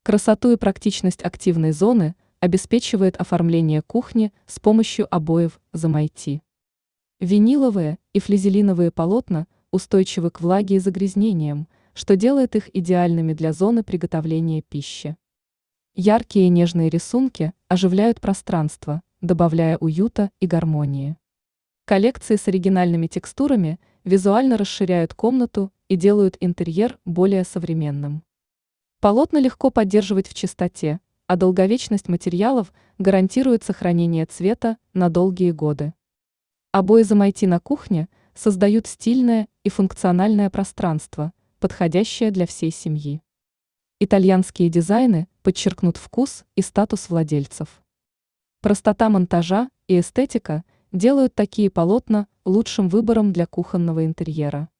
Красоту и практичность активной зоны обеспечивает оформление кухни с помощью обоев Замайти. Виниловые и флизелиновые полотна устойчивы к влаге и загрязнениям, что делает их идеальными для зоны приготовления пищи. Яркие и нежные рисунки оживляют пространство, добавляя уюта и гармонии. Коллекции с оригинальными текстурами визуально расширяют комнату и делают интерьер более современным. Полотна легко поддерживать в чистоте, а долговечность материалов гарантирует сохранение цвета на долгие годы. Обои Замайти на кухне создают стильное и функциональное пространство, подходящее для всей семьи. Итальянские дизайны подчеркнут вкус и статус владельцев. Простота монтажа и эстетика делают такие полотна лучшим выбором для кухонного интерьера.